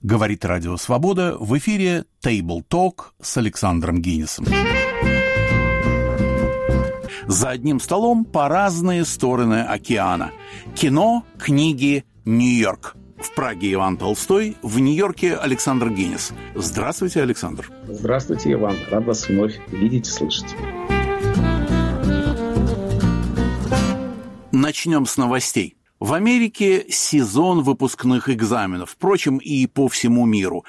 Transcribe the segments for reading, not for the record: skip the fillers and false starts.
Говорит Радио Свобода, в эфире Table Talk с Александром Гиннесом. За одним столом по разные стороны океана. Кино, книги, Нью-Йорк. В Праге Иван Толстой, в Нью-Йорке Александр Гиннес. Здравствуйте, Александр. Здравствуйте, Иван. Рад вас вновь видеть и слышать. Начнем с новостей. В Америке сезон выпускных экзаменов, впрочем, и по всему миру.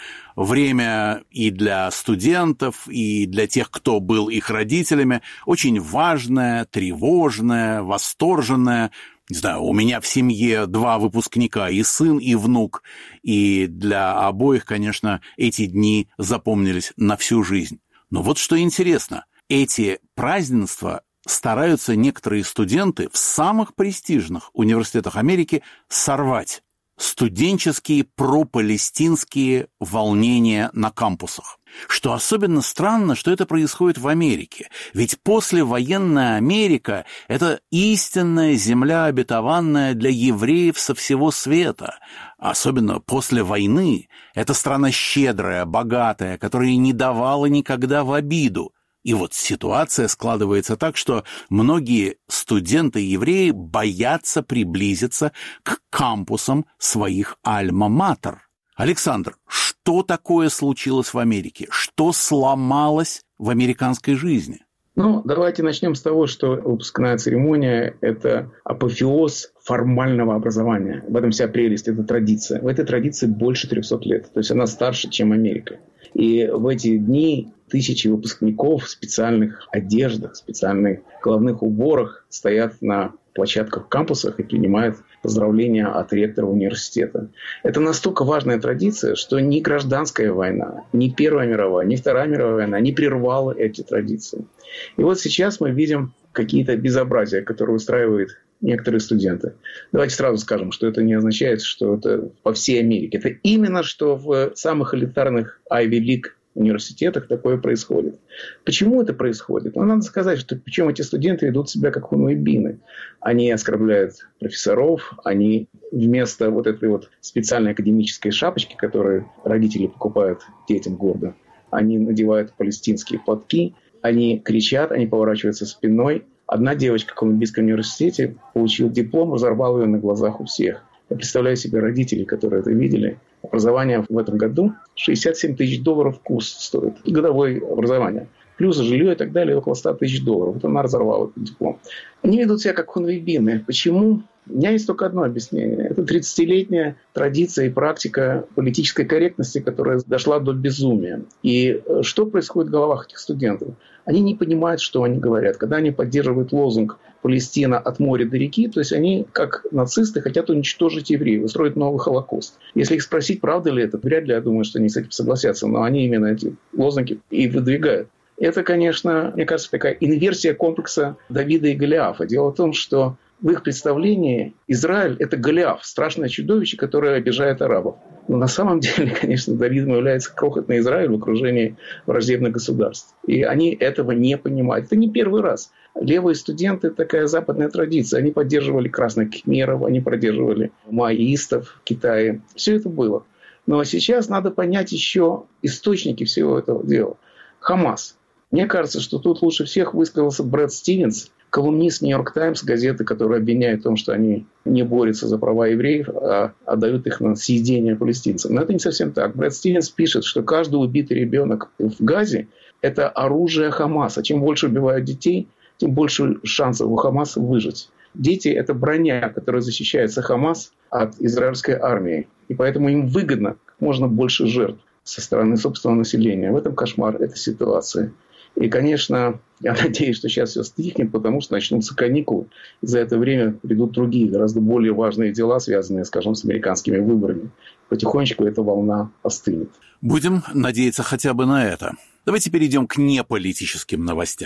Время и для студентов, и для тех, кто был их родителями, очень важное, тревожное, восторженное. Не знаю, у меня в семье 2 выпускника, и сын, и внук. И для обоих, конечно, эти дни запомнились на всю жизнь. Но вот что интересно, эти празднества стараются некоторые студенты в самых престижных университетах Америки сорвать. Студенческие пропалестинские волнения на кампусах. Что особенно странно, что это происходит в Америке. Ведь послевоенная Америка – это истинная земля обетованная для евреев со всего света. Особенно после войны. Это страна щедрая, богатая, которая не давала никогда в обиду. И вот ситуация складывается так, что многие студенты-евреи боятся приблизиться к кампусам своих альма-матер. Александр, что такое случилось в Америке? Что сломалось в американской жизни? Давайте начнем с того, что выпускная церемония – это апофеоз формального образования. В этом вся прелесть, это традиция. В этой традиции больше 300 лет, то есть она старше, чем Америка. И в эти дни тысячи выпускников в специальных одеждах, в специальных головных уборах стоят на площадках кампусах и принимают поздравления от ректора университета. Это настолько важная традиция, что ни гражданская война, ни Первая мировая, ни Вторая мировая война не прервала эти традиции. И вот сейчас мы видим какие-то безобразия, которые устраивают некоторые студенты. Давайте сразу скажем, что это не означает, что это по всей Америке. Это именно что в самых элитарных Ivy League университетах такое происходит. Почему это происходит? Надо сказать, что причем эти студенты ведут себя как хунвейбины. Они оскорбляют профессоров, они вместо вот этой вот специальной академической шапочки, которую родители покупают детям гордо, они надевают палестинские платки, они кричат, они поворачиваются спиной. Одна девочка в Колумбийском университете получила диплом, разорвала ее на глазах у всех. Я представляю себе родителей, которые это видели. Образование в этом году $67 тысяч курс стоит. Годовое образование. Плюс жилье и так далее около $100 тысяч. Вот она разорвала этот диплом. Они ведут себя как хунвейбины. Почему? У меня есть только одно объяснение. Это 30-летняя традиция и практика политической корректности, которая дошла до безумия. И что происходит в головах этих студентов? Они не понимают, что они говорят. Когда они поддерживают лозунг «Палестина от моря до реки», то есть они, как нацисты, хотят уничтожить евреев, устроить новый Холокост. Если их спросить, правда ли это, вряд ли, я думаю, что они с этим согласятся. Но они именно эти лозунги и выдвигают. Это, конечно, мне кажется, такая инверсия комплекса Давида и Голиафа. Дело в том, что в их представлении Израиль – это Голиаф, страшное чудовище, которое обижает арабов. Но на самом деле, конечно, Давидом является крохотный Израиль в окружении враждебных государств. И они этого не понимают. Это не первый раз. Левые студенты – такая западная традиция. Они поддерживали красных кхмеров, они поддерживали маоистов в Китае. Все это было. Но сейчас надо понять еще источники всего этого дела. Хамас. Мне кажется, что тут лучше всех высказался Брэд Стивенс, колумнист «Нью-Йорк Таймс», газеты, которые обвиняют в том, что они не борются за права евреев, а отдают их на съедение палестинцам. Но это не совсем так. Брэд Стивенс пишет, что каждый убитый ребенок в Газе – это оружие Хамаса. Чем больше убивают детей, тем больше шансов у Хамаса выжить. Дети – это броня, которая защищается Хамас от израильской армии. И поэтому им выгодно как можно больше жертв со стороны собственного населения. В этом кошмар этой ситуации. И, конечно, я надеюсь, что сейчас все стихнет, потому что начнутся каникулы. И за это время придут другие, гораздо более важные дела, связанные, скажем, с американскими выборами. Потихонечку эта волна остынет. Будем надеяться хотя бы на это. Давайте перейдем к неполитическим новостям.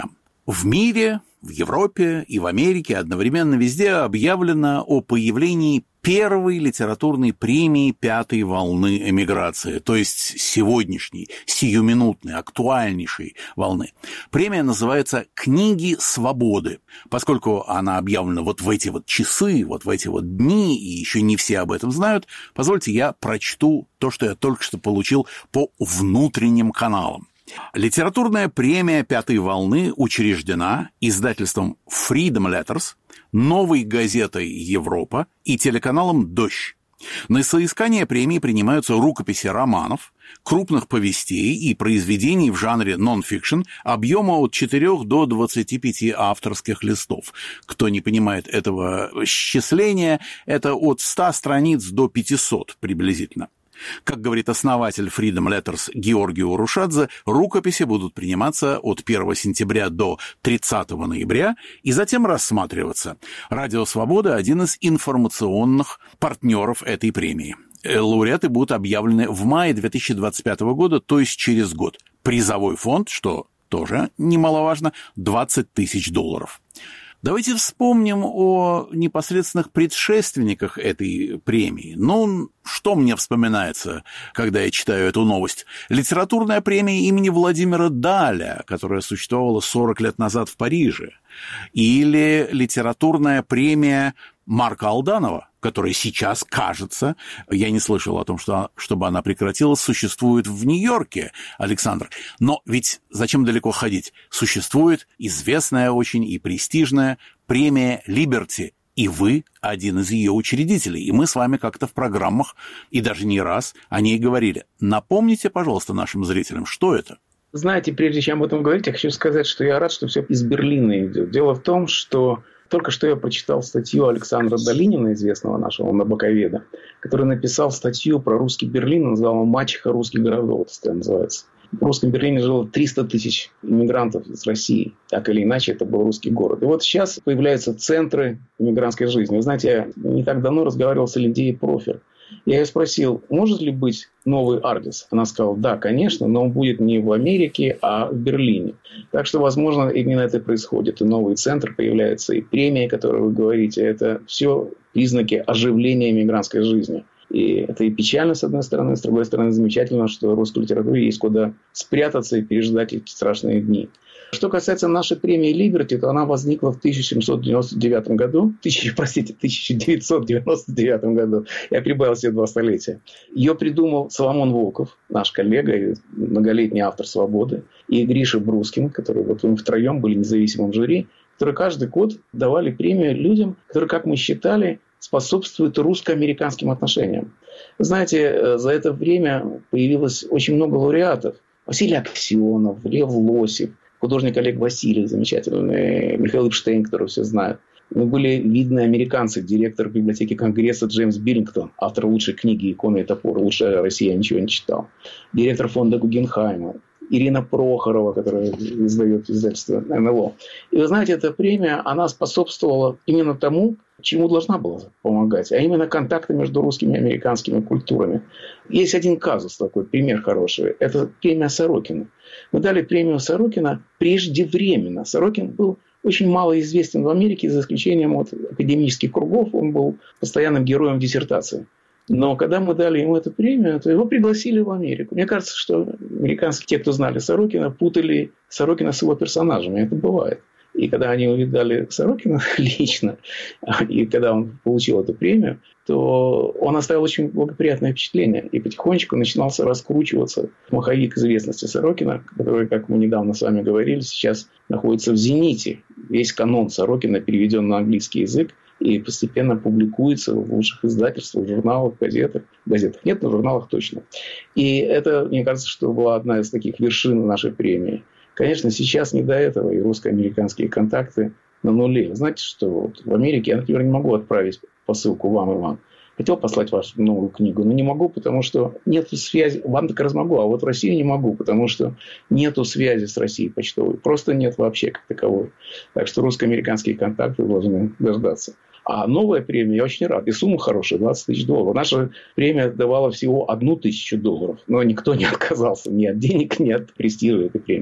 В мире, в Европе и в Америке одновременно везде объявлено о появлении первой литературной премии пятой волны эмиграции, то есть сегодняшней, сиюминутной, актуальнейшей волны. Премия называется «Книги свободы». Поскольку она объявлена вот в эти вот часы, вот в эти вот дни, и еще не все об этом знают, позвольте я прочту то, что я только что получил по внутренним каналам. Литературная премия пятой волны учреждена издательством Freedom Letters, Новой газетой «Европа» и телеканалом «Дождь». На соискание премии принимаются рукописи романов, крупных повестей и произведений в жанре нон-фикшн объема от 4 до 25 авторских листов. Кто не понимает этого счисления, это от 100 страниц до 500 приблизительно. Как говорит основатель Freedom Letters Георгий Урушадзе, рукописи будут приниматься от 1 сентября до 30 ноября и затем рассматриваться. Радио «Свобода» – один из информационных партнеров этой премии. Лауреаты будут объявлены в мае 2025 года, то есть через год. Призовой фонд, что тоже немаловажно, $20 тысяч. Давайте вспомним о непосредственных предшественниках этой премии. Ну, что мне вспоминается, когда я читаю эту новость? Литературная премия имени Владимира Даля, которая существовала 40 лет назад в Париже. Или литературная премия Марка Алданова, которая сейчас, кажется, я не слышал о том, чтобы она прекратилась, существует в Нью-Йорке, Александр. Но ведь зачем далеко ходить? Существует известная очень и престижная премия «Либерти», и вы один из ее учредителей. И мы с вами как-то в программах, и даже не раз о ней говорили. Напомните, пожалуйста, нашим зрителям, что это? Знаете, прежде чем об этом говорить, я хочу сказать, что я рад, что все из Берлина идет. Дело в том, что только что я прочитал статью Александра Долинина, известного нашего набоковеда, который написал статью про русский Берлин, назвал его «Мачеха русских городов», это называется. В русском Берлине жило 300 тысяч иммигрантов из России. Так или иначе, это был русский город. И вот сейчас появляются центры иммигрантской жизни. Вы знаете, я не так давно разговаривал с Лидией Профер. Я ее спросил, может ли быть новый Ардис? Она сказала, да, конечно, но он будет не в Америке, а в Берлине. Так что, возможно, именно это и происходит. И новый центр появляется, и премия, о которой вы говорите, это все признаки оживления иммигрантской жизни. И это и печально, с одной стороны, с другой стороны, замечательно, что в русской литературе есть куда спрятаться и переждать эти страшные дни. Что касается нашей премии «Либерти», то она возникла в 1999 году. 1999 году. Я прибавил себе 2 столетия. Ее придумал Соломон Волков, наш коллега и многолетний автор «Свободы», и Гриша Брускин, которые вот мы втроем были независимым жюри, которые каждый год давали премию людям, которые, как мы считали, способствуют русско-американским отношениям. Знаете, за это время появилось очень много лауреатов. Василий Аксенов, Лев Лосев, художник Олег Васильев, замечательный, Михаил Эпштейн, которого все знают. Мы были видные американцы, директор библиотеки Конгресса Джеймс Биллингтон, автор лучшей книги «Икона и топор». Лучше Россия ничего не читал. Директор фонда Гугенхайма. Ирина Прохорова, которая издает издательство НЛО. И вы знаете, эта премия, она способствовала именно тому, чему должна была помогать, а именно контакты между русскими и американскими культурами. Есть один казус такой, пример хороший. Это премия Сорокина. Мы дали премию Сорокина преждевременно. Сорокин был очень мало известен в Америке, за исключением от академических кругов. Он был постоянным героем диссертации. Но когда мы дали ему эту премию, то его пригласили в Америку. Мне кажется, что американские, те, кто знали Сорокина, путали Сорокина с его персонажами. Это бывает. И когда они увидали Сорокина лично, и когда он получил эту премию, то он оставил очень благоприятное впечатление. И потихонечку начинался раскручиваться маховик известности Сорокина, который, как мы недавно с вами говорили, сейчас находится в зените. Весь канон Сорокина переведен на английский язык и постепенно публикуется в лучших издательствах, в журналах, газетах. Газетах нет, но в журналах точно. И это, мне кажется, что была одна из таких вершин нашей премии. Конечно, сейчас не до этого, и русско-американские контакты на нуле. Вы знаете, что вот в Америке я, например, не могу отправить посылку вам, Иван. Хотел послать вашу новую книгу, но не могу, потому что нет связи. Вам так раз могу, а вот в Россию не могу, потому что нету связи с Россией почтовой. Просто нет вообще как таковой. Так что русско-американские контакты должны дождаться. А новая премия, я очень рад. И сумма хорошая, $20 тысяч. Наша премия давала всего $1 тысячу. Но никто не отказался ни от денег, ни от престижа этой премии.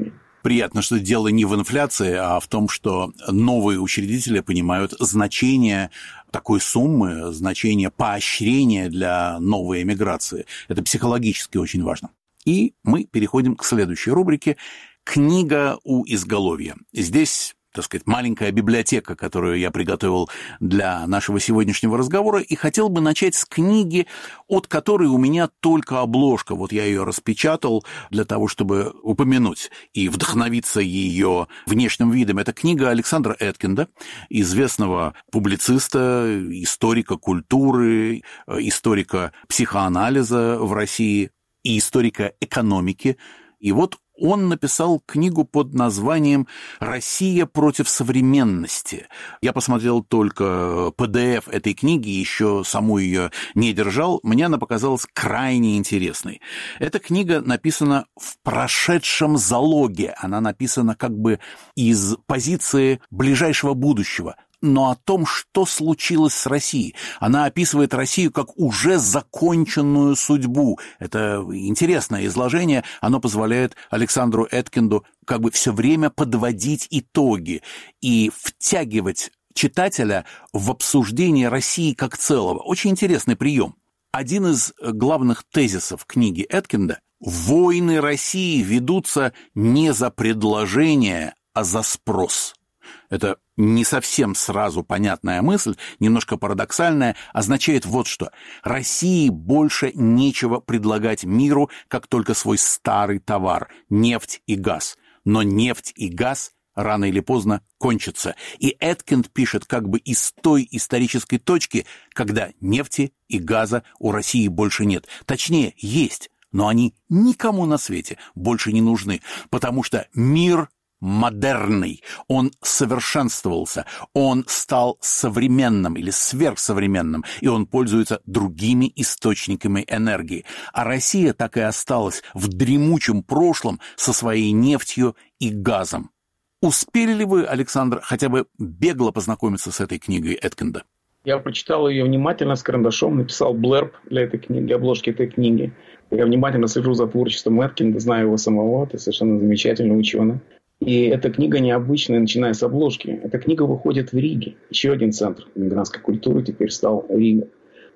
Приятно, что дело не в инфляции, а в том, что новые учредители понимают значение такой суммы, значение поощрения для новой эмиграции. Это психологически очень важно. И мы переходим к следующей рубрике «Книга у изголовья». Здесь, так сказать, маленькая библиотека, которую я приготовил для нашего сегодняшнего разговора, и хотел бы начать с книги, от которой у меня только обложка. Вот я ее распечатал для того, чтобы упомянуть и вдохновиться ее внешним видом. Это книга Александра Эткинда, известного публициста, историка культуры, историка психоанализа в России и историка экономики. И вот он написал книгу под названием «Россия против современности». Я посмотрел только PDF этой книги, еще саму ее не держал. Мне она показалась крайне интересной. Эта книга написана в прошедшем залоге. Она написана как бы из позиции ближайшего будущего, но о том, что случилось с Россией. Она описывает Россию как уже законченную судьбу. Это интересное изложение, оно позволяет Александру Эткинду как бы все время подводить итоги и втягивать читателя в обсуждение России как целого. Очень интересный прием. Один из главных тезисов книги Эткинда – войны России ведутся не за предложение, а за спрос. Это не совсем сразу понятная мысль, немножко парадоксальная, означает вот что. России больше нечего предлагать миру, как только свой старый товар – нефть и газ. Но нефть и газ рано или поздно кончатся. И Эткинд пишет как бы из той исторической точки, когда нефти и газа у России больше нет. Точнее, есть, но они никому на свете больше не нужны, потому что мир модерный, он совершенствовался, он стал современным или сверхсовременным, и он пользуется другими источниками энергии. А Россия так и осталась в дремучем прошлом со своей нефтью и газом. Успели ли вы, Александр, хотя бы бегло познакомиться с этой книгой Эткинда? Я прочитал ее внимательно с карандашом, написал блерб для этой книги, для обложки этой книги. Я внимательно слежу за творчеством Эткинда, знаю его самого, это совершенно замечательный ученый. И эта книга необычная, начиная с обложки. Эта книга выходит в Риге. Еще один центр иммигрантской культуры теперь стал Рига.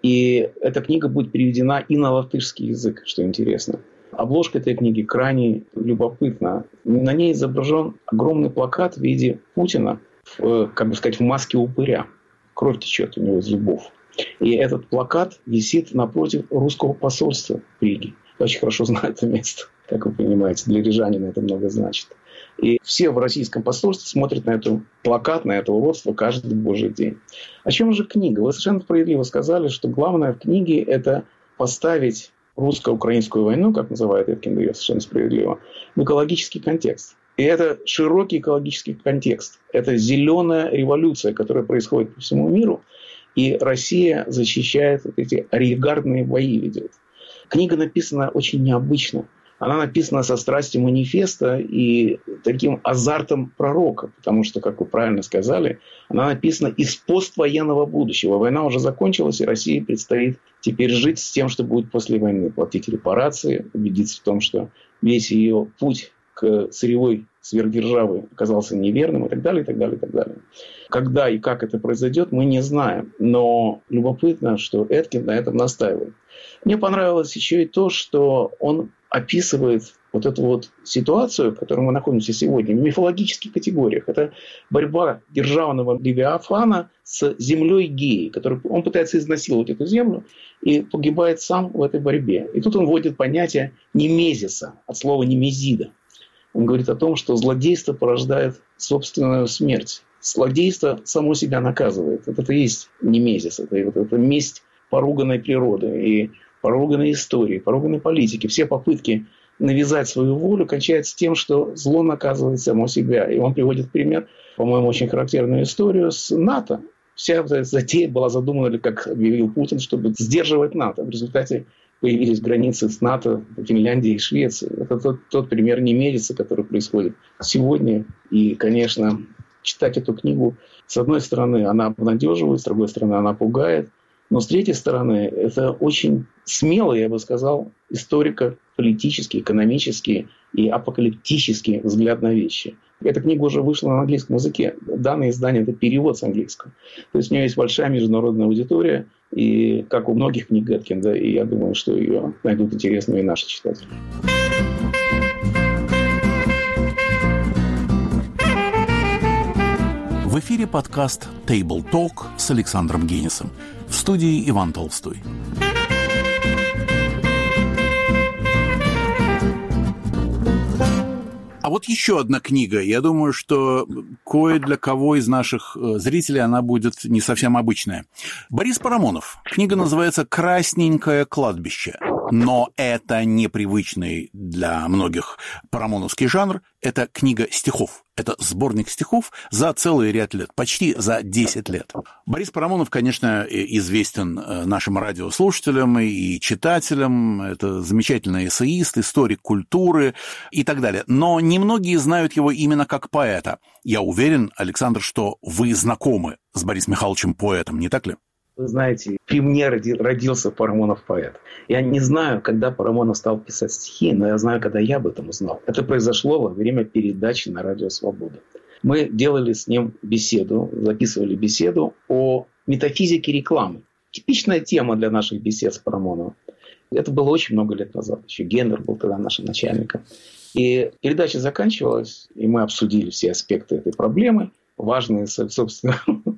И эта книга будет переведена и на латышский язык, что интересно. Обложка этой книги крайне любопытна. На ней изображен огромный плакат в виде Путина, как бы сказать, в маске упыря. Кровь течет у него из зубов. И этот плакат висит напротив русского посольства в Риге. Я очень хорошо знаю это место. Как вы понимаете, для рижанина это много значит. И все в российском посольстве смотрят на этот плакат, на это уродство каждый божий день. О чем же книга? Вы совершенно справедливо сказали, что главное в книге – это поставить русско-украинскую войну, как называет Эткинд ее совершенно справедливо, в экологический контекст. И это широкий экологический контекст. Это зеленая революция, которая происходит по всему миру. И Россия защищает вот эти арьергардные бои ведет. Книга написана очень необычно. Она написана со страстью манифеста и таким азартом пророка, потому что, как вы правильно сказали, она написана из поствоенного будущего. Война уже закончилась, и России предстоит теперь жить с тем, что будет после войны. Платить репарации, убедиться в том, что весь ее путь к сырьевой сверхдержавы оказался неверным и так далее, и так далее, и так далее. Когда и как это произойдет, мы не знаем. Но любопытно, что Эткинд на этом настаивает. Мне понравилось еще и то, что он описывает вот эту вот ситуацию, в которой мы находимся сегодня, в мифологических категориях. Это борьба державного Левиафана с землей Геи, который он пытается изнасиловать эту землю и погибает сам в этой борьбе. И тут он вводит понятие немезиса, от слова немезида. Он говорит о том, что злодейство порождает собственную смерть. Злодейство само себя наказывает. Это и есть немезис, это месть поруганной природы и поруганной истории, поруганной политики. Все попытки навязать свою волю кончаются тем, что зло наказывает само себя. И он приводит пример, по-моему, очень характерную историю с НАТО. Вся эта затея была задумана, как объявил Путин, чтобы сдерживать НАТО. В результате появились границы с НАТО, Финляндии и Швеции. Это тот пример немедица, который происходит сегодня. И, конечно, читать эту книгу, с одной стороны, она обнадеживает, с другой стороны, она пугает. Но с третьей стороны, это очень смелая, я бы сказал, политический, экономический и апокалиптический взгляд на вещи. Эта книга уже вышла на английском языке. Данное издание – это перевод с английского. То есть у нее есть большая международная аудитория. И как у многих книг Гэткинда, и я думаю, что ее найдут интересными и наши читатели. В эфире подкаст «Table Talk» с Александром Генисом. В студии Иван Толстой. А вот еще одна книга. Я думаю, что кое для кого из наших зрителей она будет не совсем обычная. Борис Парамонов. Книга называется «Красненькое кладбище». Но это непривычный для многих парамоновский жанр. Это книга стихов. Это сборник стихов за целый ряд лет, почти за 10 лет. Борис Парамонов, конечно, известен нашим радиослушателям и читателям. Это замечательный эссеист, историк культуры и так далее. Но немногие знают его именно как поэта. Я уверен, Александр, что вы знакомы с Борисом Михайловичем поэтом, не так ли? Вы знаете, при мне родился Парамонов поэт. Я не знаю, когда Парамонов стал писать стихи, но я знаю, когда я об этом узнал. Это произошло во время передачи на Радио Свобода. Мы делали с ним беседу, записывали беседу о метафизике рекламы. Типичная тема для наших бесед с Парамоновым. Это было очень много лет назад. Еще Гендер был тогда нашим начальником. И передача заканчивалась, и мы обсудили все аспекты этой проблемы, важные, собственно,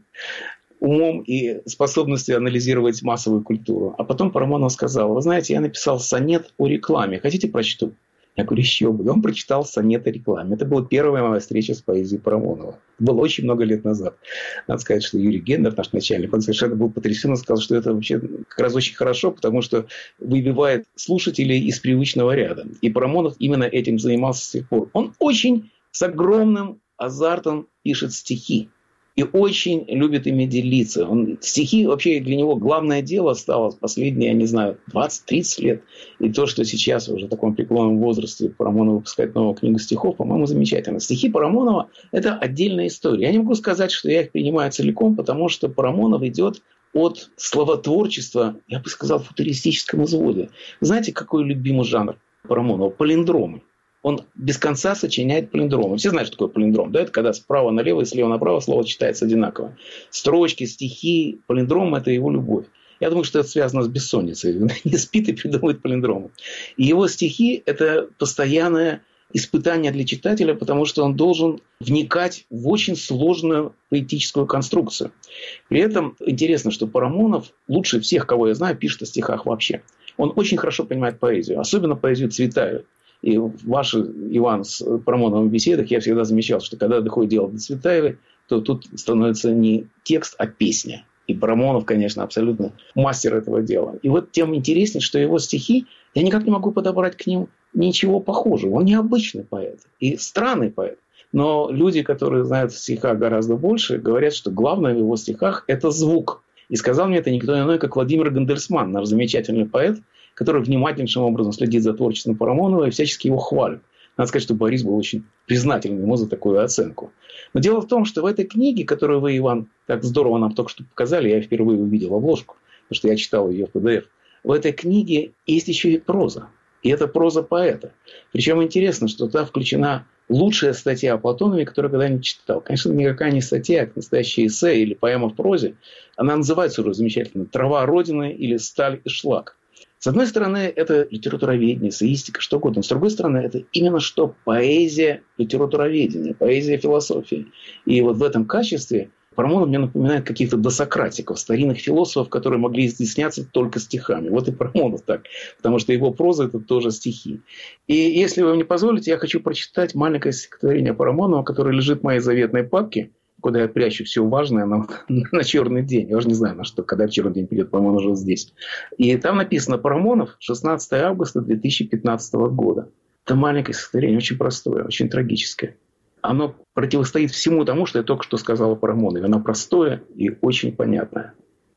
умом и способностью анализировать массовую культуру. А потом Парамонов сказал: вы знаете, я написал сонет о рекламе. Хотите, прочту? Я говорю, еще бы. Он прочитал сонет о рекламе. Это была первая моя встреча с поэзией Парамонова. Это было очень много лет назад. Надо сказать, что Юрий Гендер, наш начальник, он совершенно был потрясен и сказал, что это вообще как раз очень хорошо, потому что выбивает слушателей из привычного ряда. И Парамонов именно этим занимался с тех пор. Он очень с огромным азартом пишет стихи. И очень любит ими делиться. Стихи вообще для него главное дело стало последние, я не знаю, 20-30 лет. И то, что сейчас уже в таком преклонном возрасте Парамонов выпускает новую книгу стихов, по-моему, замечательно. Стихи Парамонова – это отдельная история. Я не могу сказать, что я их принимаю целиком, потому что Парамонов идет от словотворчества, я бы сказал, в футуристическом изводе. Знаете, какой любимый жанр Парамонова? Палиндромы. Он без конца сочиняет палиндромы. Все знают, что такое палиндром. Да? Это когда справа налево и слева направо слово читается одинаково. Строчки, стихи, палиндром – это его любовь. Я думаю, что это связано с бессонницей. Он не спит и придумывает палиндромы. И его стихи – это постоянное испытание для читателя, потому что он должен вникать в очень сложную поэтическую конструкцию. При этом интересно, что Парамонов лучше всех, кого я знаю, пишет о стихах вообще. Он очень хорошо понимает поэзию, особенно поэзию Цветаевой. И в ваших, Иван, с Парамоновым беседах я всегда замечал, что когда доходит дело до Цветаевой, то тут становится не текст, а песня. И Парамонов, конечно, абсолютно мастер этого дела. И вот тем интереснее, что его стихи, я никак не могу подобрать к ним ничего похожего. Он необычный поэт и странный поэт. Но люди, которые знают в стихах гораздо больше, говорят, что главное в его стихах – это звук. И сказал мне это никто иной, как Владимир Гандельсман, наш замечательный поэт, который внимательнейшим образом следит за творчеством Парамонова и всячески его хвалит. Надо сказать, что Борис был очень признателен ему за такую оценку. Но дело в том, что в этой книге, которую вы, Иван, так здорово нам только что показали, я впервые увидел обложку, потому что я читал ее в PDF, в этой книге есть еще и проза. И это проза поэта. Причем интересно, что туда включена лучшая статья о Платонове, которую я когда-нибудь читал. Конечно, никакая не статья, а настоящее эссе или поэма в прозе. Она называется уже замечательно «Трава Родины» или «Сталь и шлак». С одной стороны, это литературоведение, эссеистика, что угодно. С другой стороны, это именно что поэзия литературоведения, поэзия философии. И вот в этом качестве Парамонов мне напоминает каких-то досократиков, старинных философов, которые могли изъясняться только стихами. Вот и Парамонов так, потому что его проза – это тоже стихи. И если вы мне позволите, я хочу прочитать маленькое стихотворение Парамонова, которое лежит в моей заветной папке, куда я прячу все важное на черный день. Я уже не знаю, на что, когда в черный день придет, по-моему, он уже здесь. И там написано: Парамонов, 16 августа 2015 года. Это маленькое стихотворение, очень простое, очень трагическое. Оно противостоит всему тому, что я только что сказал о Парамонове. Оно простое и очень понятное.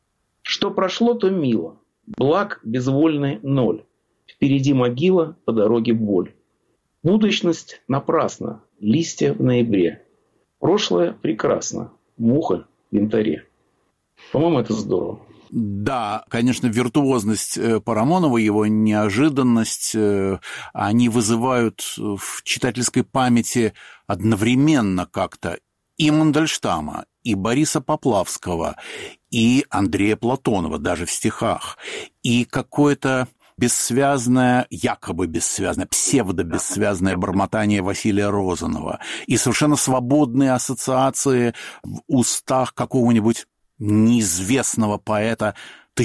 Что прошло, то мило. Благ безвольный ноль. Впереди могила, по дороге боль. Будущность напрасна. Листья в ноябре. Прошлое прекрасно. Муха в янтаре. По-моему, это здорово. Да, конечно, виртуозность Парамонова, его неожиданность, они вызывают в читательской памяти одновременно как-то и Мандельштама, и Бориса Поплавского, и Андрея Платонова, даже в стихах, и какое-то бессвязное, якобы бессвязное, псевдобессвязное бормотание Василия Розанова и совершенно свободные ассоциации в устах какого-нибудь неизвестного поэта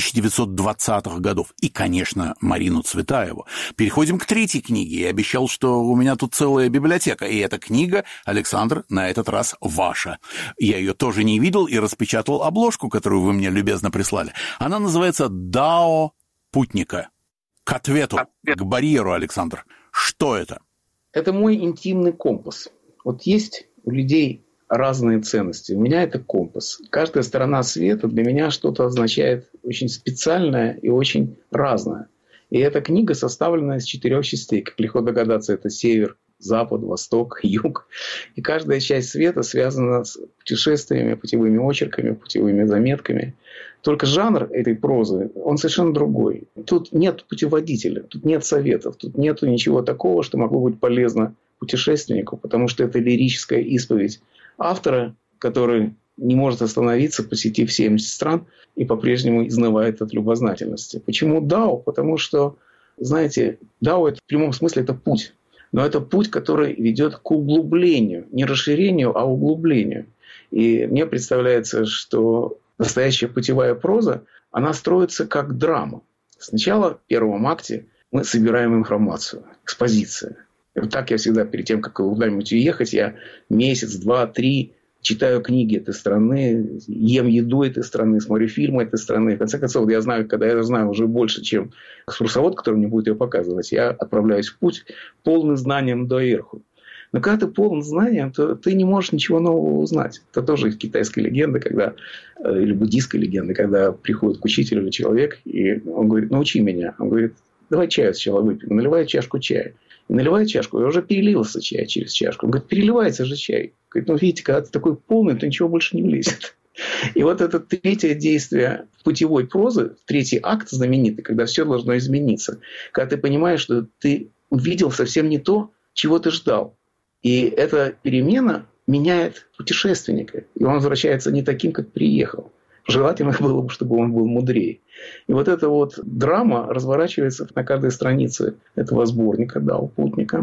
1920-х годов. И, конечно, Марину Цветаеву. Переходим к третьей книге. Я обещал, что у меня тут целая библиотека. И эта книга, Александр, на этот раз ваша. Я ее тоже не видел и распечатал обложку, которую вы мне любезно прислали. Она называется «Дао путника». К ответу, к барьеру, Александр. Что это? Это мой интимный компас. Вот есть у людей разные ценности. У меня это компас. Каждая сторона света для меня что-то означает очень специальное и очень разное. И эта книга составлена из 4 частей. Как легко догадаться, это север, запад, восток, юг. И каждая часть света связана с путешествиями, путевыми очерками, путевыми заметками. Только жанр этой прозы, он совершенно другой. Тут нет путеводителя, тут нет советов, тут нет ничего такого, что могло быть полезно путешественнику, потому что это лирическая исповедь автора, который не может остановиться, посетив 70 стран и по-прежнему изнывает от любознательности. Почему Дао? Потому что, знаете, Дао это в прямом смысле это путь. Но это путь, который ведет к углублению. Не расширению, а углублению. И мне представляется, что настоящая путевая проза, она строится как драма. Сначала в первом акте мы собираем информацию, экспозиция. И вот так я всегда, перед тем, как куда-нибудь уехать, я месяц, 2, 3 читаю книги этой страны, ем еду этой страны, смотрю фильмы этой страны. В конце концов, я знаю, когда я знаю уже больше, чем экскурсовод, который мне будет ее показывать, я отправляюсь в путь полный знанием доверху. Но когда ты полон знанием, то ты не можешь ничего нового узнать. Это тоже китайская легенда, когда, или буддийская легенда, когда приходит к учителю человек, и он говорит, научи меня. Он говорит, давай чаю сначала выпьем. Наливает чашку чая. И наливает чашку, и уже перелился чай через чашку. Он говорит, переливается же чай. Говорит, ну, видите, когда ты такой полный, то ничего больше не влезет. И вот это третье действие путевой прозы, третий акт знаменитый, когда все должно измениться. Когда ты понимаешь, что ты увидел совсем не то, чего ты ждал. И эта перемена меняет путешественника. И он возвращается не таким, как приехал. Желательно было бы, чтобы он был мудрее. И вот эта вот драма разворачивается на каждой странице этого сборника «Дао путника».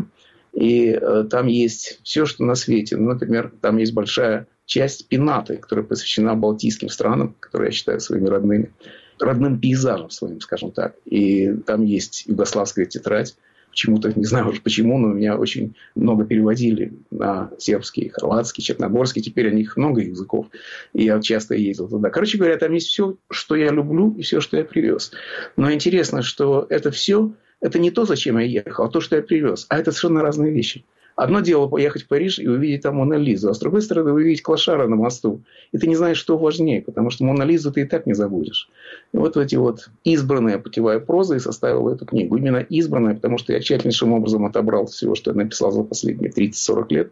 И там есть все, что на свете. Ну, например, там есть большая часть пенаты, которая посвящена балтийским странам, которые я считаю своими родным пейзажем своим, скажем так. И там есть югославская тетрадь. Почему-то, не знаю уже почему, но меня очень много переводили на сербский, хорватский, черногорский. Теперь у них много языков. И я часто ездил туда. Короче говоря, там есть все, что я люблю, и все, что я привез. Но интересно, что это все, это не то, зачем я ехал, а то, что я привез. А это совершенно разные вещи. Одно дело поехать в Париж и увидеть там Мону Лизу, а с другой стороны увидеть клошара на мосту. И ты не знаешь, что важнее, потому что Мону Лизу ты и так не забудешь. И вот эти вот избранная путевая проза и составила эту книгу. Именно избранная, потому что я тщательнейшим образом отобрал все, что я написал за последние 30-40 лет,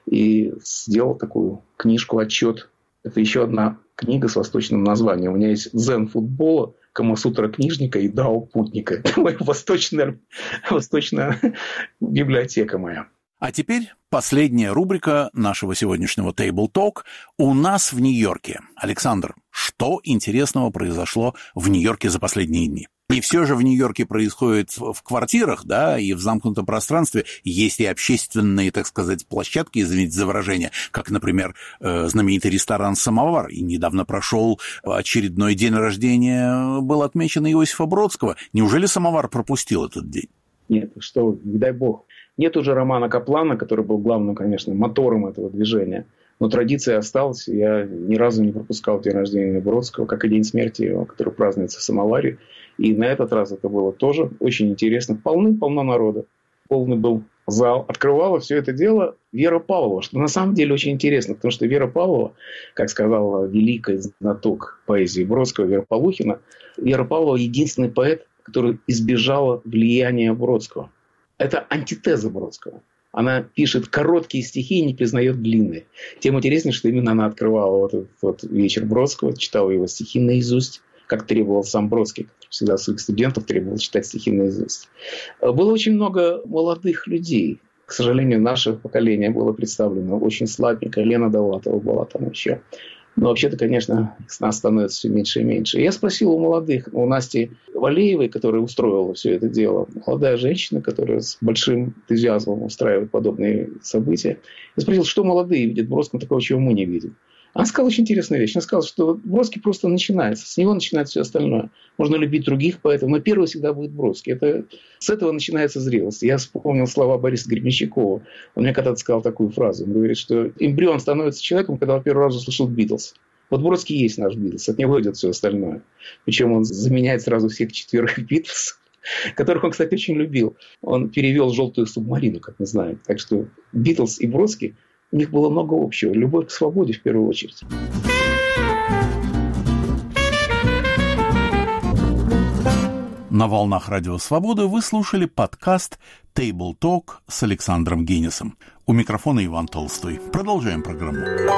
и сделал такую книжку, отчет. Это еще одна книга с восточным названием. У меня есть «Дзен футбола», «Камасутра книжника» и «Дао путника». Это моя восточная библиотека моя. А теперь последняя рубрика нашего сегодняшнего Table Talk «У нас в Нью-Йорке». Александр, что интересного произошло в Нью-Йорке за последние дни? И все же в Нью-Йорке происходит в квартирах, да, и в замкнутом пространстве. Есть и общественные, так сказать, площадки, извините за выражение, как, например, знаменитый ресторан «Самовар». И недавно прошел очередной день рождения, был отмечен Иосифа Бродского. Неужели «Самовар» пропустил этот день? Нет, что вы, не дай бог. Нет уже Романа Каплана, который был главным, конечно, мотором этого движения. Но традиция осталась. Я ни разу не пропускал день рождения Бродского, как и день смерти его, который празднуется в Самоваре. И на этот раз это было тоже очень интересно. Полно народа. Полный был зал. Открывала все это дело Вера Павлова, что на самом деле очень интересно, потому что Вера Павлова, как сказал великий знаток поэзии Бродского Вера Полухина, Вера Павлова единственный поэт, который избежала влияния Бродского. Это антитеза Бродского. Она пишет короткие стихи и не признает длинные. Тем интереснее, что именно она открывала вот этот вот вечер Бродского, читала его стихи наизусть, как требовал сам Бродский, который всегда своих студентов требовал читать стихи наизусть. Было очень много молодых людей. К сожалению, наше поколение было представлено очень слабенько. Лена Довлатова была там еще. Но вообще-то, конечно, нас становится все меньше и меньше. Я спросил у молодых, у Насти Валеевой, которая устроила все это дело, молодая женщина, которая с большим энтузиазмом устраивает подобные события. Я спросил, что молодые видят в Бродском такого, чего мы не видим. Она сказала очень интересную вещь. Она сказала, что Бродский просто начинается. С него начинается все остальное. Можно любить других поэтов, но первый всегда будет Бродский. С этого начинается зрелость. Я вспомнил слова Бориса Гребенщикова. Он мне когда-то сказал такую фразу. Он говорит, что эмбрион становится человеком, когда он первый раз услышал Битлз. Вот Бродский есть наш Битлз. От него идет все остальное. Причем он заменяет сразу всех 4 Битлз, которых он, кстати, очень любил. Он перевел «Желтую субмарину», как мы знаем. Так что Битлз и Бродский, у них было много общего. Любовь к свободе в первую очередь. На волнах Радио Свобода вы слушали подкаст «Table Talk» с Александром Генисом. У микрофона Иван Толстой. Продолжаем программу.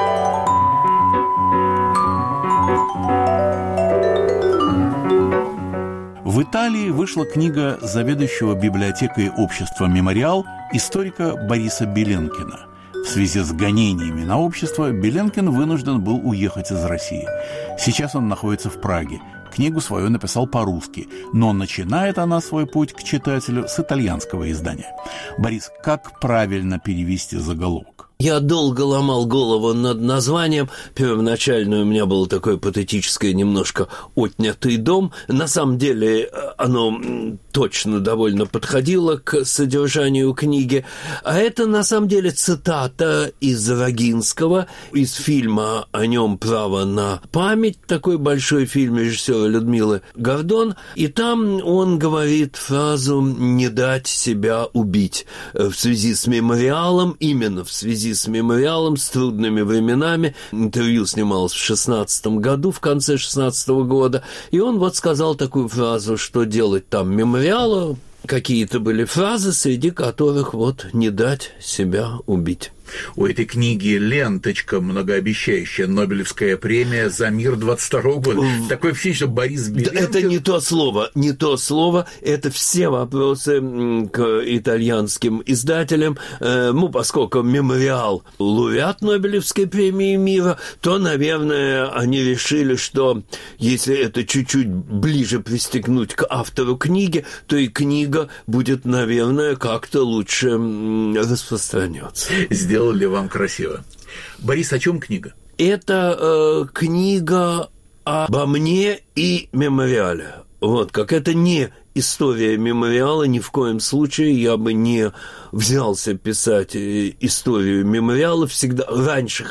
В Италии вышла книга заведующего библиотекой общества «Мемориал» историка Бориса Беленкина. В связи с гонениями на общество Беленкин вынужден был уехать из России. Сейчас он находится в Праге. Книгу свою написал по-русски, но начинает она свой путь к читателю с итальянского издания. Борис, как правильно перевести заголовок? Я долго ломал голову над названием. Первоначально у меня было такое патетическое немножко «Отнятый дом». На самом деле оно точно довольно подходило к содержанию книги. А это на самом деле цитата из Рогинского, из фильма о нем «Право на память», такой большой фильм режиссера Людмилы Гордон. И там он говорит фразу «не дать себя убить» в связи с мемориалом, именно в связи с мемориалом, с трудными временами. Интервью снималось в 2016 году, в конце 2016 года. И он вот сказал такую фразу, что делать там мемориалу. Какие-то были фразы, среди которых вот «не дать себя убить». У этой книги ленточка многообещающая, Нобелевская премия за мир 22 года. Такое впечатление, что Борис Беленкин... Это не то слово, это все вопросы к итальянским издателям. Поскольку мемориал лауреат Нобелевской премии мира, то, наверное, они решили, что если это чуть-чуть ближе пристегнуть к автору книги, то и книга будет, наверное, как-то лучше распространяться. Сделали вам красиво. Борис, о чем книга? Это книга обо мне и мемориале. Вот, как это не история мемориала, ни в коем случае я бы не взялся писать историю мемориала. Всегда раньше,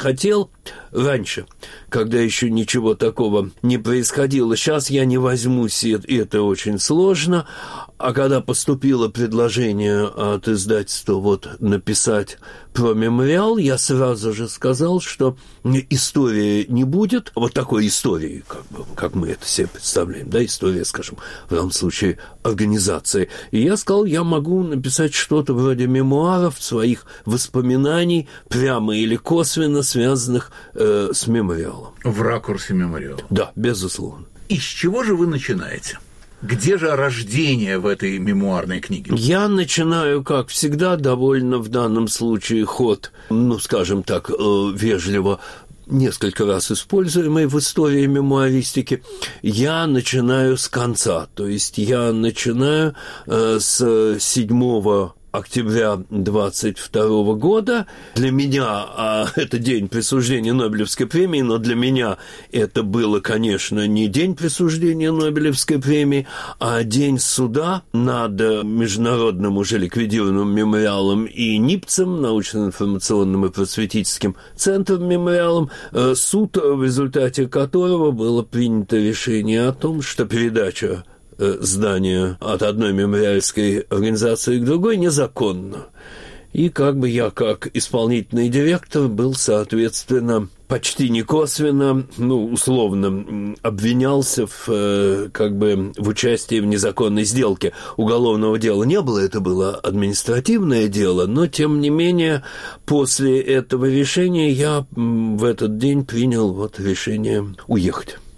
когда еще ничего такого не происходило. Сейчас я не возьмусь, и это очень сложно. А когда поступило предложение от издательства написать про мемориал, я сразу же сказал, что история не будет. Вот такой истории, как мы это себе представляем, да, история, скажем, в данном случае организации. И я сказал, я могу написать что-то вроде мемуаров, своих воспоминаний, прямо или косвенно связанных с мемориалом. В ракурсе мемориала? Да, безусловно. И с чего же вы начинаете? Где же рождение в этой мемуарной книге? Я начинаю, как всегда, довольно в данном случае ход, скажем так, вежливо, несколько раз используемый в истории мемуаристики. Я начинаю с конца, то есть я начинаю с 7 октября 22 года. Для меня это день присуждения Нобелевской премии, но для меня это было, конечно, не день присуждения Нобелевской премии, а день суда над международным уже ликвидированным мемориалом и НИПЦем, научно-информационным и просветительским центром мемориалом, суд, в результате которого было принято решение о том, что передача здания от одной мемориальской организации к другой незаконно. И я, как исполнительный директор, был, соответственно, почти не косвенно, условно, обвинялся в участии в незаконной сделке. Уголовного дела не было, это было административное дело, но, тем не менее, после этого решения я в этот день принял решение уехать.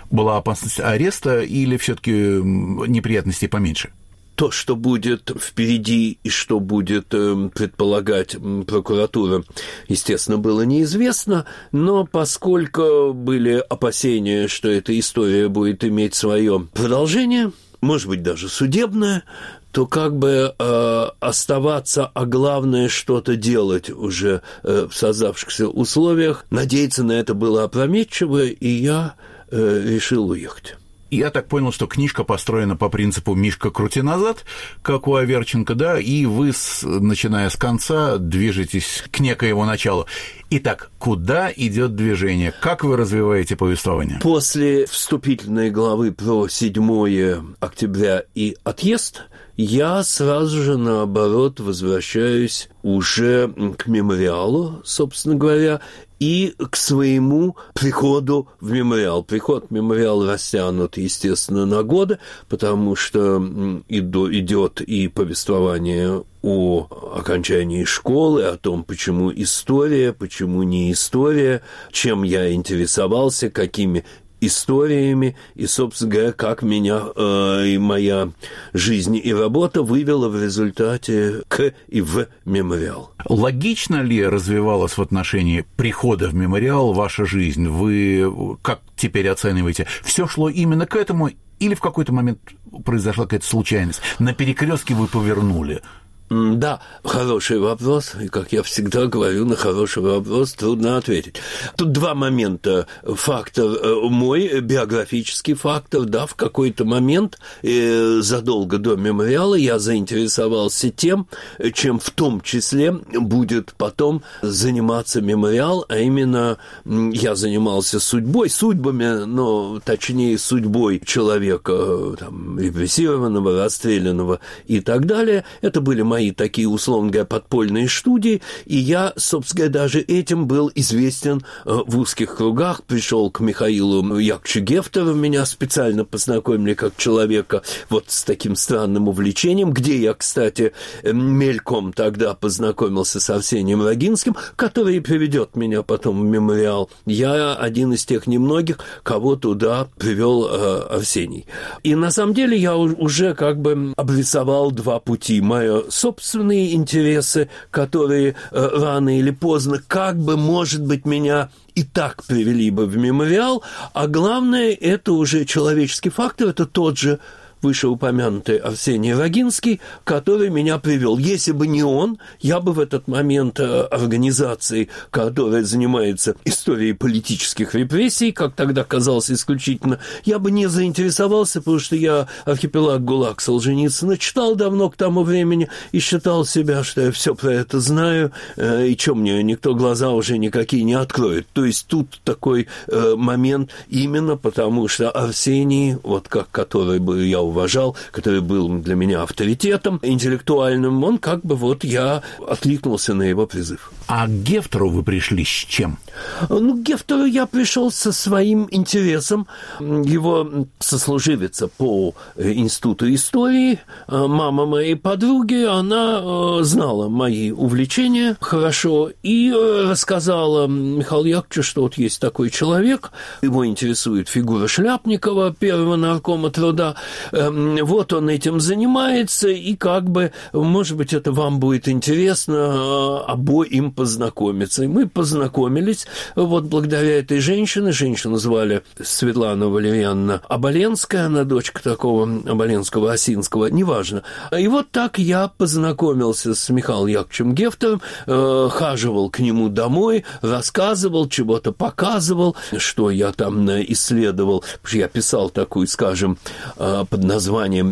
Была опасность ареста или все-таки неприятностей поменьше? То, что будет впереди и что будет предполагать прокуратура, естественно, было неизвестно, но поскольку были опасения, что эта история будет иметь свое продолжение, может быть, даже судебное, то как бы оставаться, а главное что-то делать уже в создавшихся условиях, надеяться на это было опрометчиво, и я решил уехать. Я так понял, что книжка построена по принципу «Мишка, крути назад», как у Аверченко, да, и вы, начиная с конца, движетесь к некоему началу. Итак, куда идет движение? Как вы развиваете повествование? После вступительной главы про 7 октября и отъезд я сразу же, наоборот, возвращаюсь уже к мемориалу, собственно говоря, и к своему приходу в мемориал. Приход в мемориал растянут, естественно, на годы, потому что идет и повествование о окончании школы, о том, почему история, почему не история, чем я интересовался, какими историями, и, собственно говоря, как меня и моя жизнь и работа вывела в результате к и в мемориал. Логично ли развивалась в отношении прихода в мемориал ваша жизнь? Вы как теперь оцениваете? Все шло именно к этому или в какой-то момент произошла какая-то случайность? На перекрестке вы повернули? Да, хороший вопрос, и, как я всегда говорю, на хороший вопрос трудно ответить. Тут 2 момента. Фактор мой, биографический фактор, да, в какой-то момент, задолго до мемориала, я заинтересовался тем, чем в том числе будет потом заниматься мемориал, а именно я занимался судьбами, но точнее судьбой человека, там, репрессированного, расстрелянного и так далее. Это были мои такие, условно говоря, подпольные студии, и я, собственно говоря, даже этим был известен в узких кругах. Пришел к Михаилу Яковлевичу Гефтеру, меня специально познакомили как человека вот с таким странным увлечением, где я, кстати, мельком тогда познакомился с Арсением Рогинским, который приведет меня потом в мемориал. Я один из тех немногих, кого туда привел Арсений. И на самом деле я уже как бы обрисовал 2 пути. Мое собственные интересы, которые рано или поздно, как бы, может быть, меня и так привели бы в мемориал, а главное, это уже человеческий фактор, это тот же вышеупомянутый Арсений Рогинский, который меня привел. Если бы не он, я бы в этот момент организации, которая занимается историей политических репрессий, как тогда казалось исключительно, я бы не заинтересовался, потому что я «Архипелаг ГУЛАГ» Солженицына читал давно к тому времени и считал себя, что я все про это знаю, и что мне никто глаза уже никакие не откроет. То есть тут такой момент именно потому, что Арсений, вот как который бы я уважал, который был для меня авторитетом интеллектуальным, он как бы вот я откликнулся на его призыв. А к Гефтеру вы пришли с чем? Ну, к Гефтеру я пришел со своим интересом. Его сослуживица по Институту истории, мама моей подруги, она знала мои увлечения хорошо и рассказала Михаилу Яковлевичу, что вот есть такой человек, его интересует фигура Шляпникова, первого наркома труда. Вот он этим занимается, и как бы, может быть, это вам будет интересно обоим познакомиться. И мы познакомились вот благодаря этой женщине. Женщину звали Светлана Валерьяновна Оболенская, она дочка такого Оболенского, Осинского, неважно. И вот так я познакомился с Михаилом Яковлевичем Гефтером, хаживал к нему домой, рассказывал, чего-то показывал, что я там исследовал. Я писал такую, скажем, под названием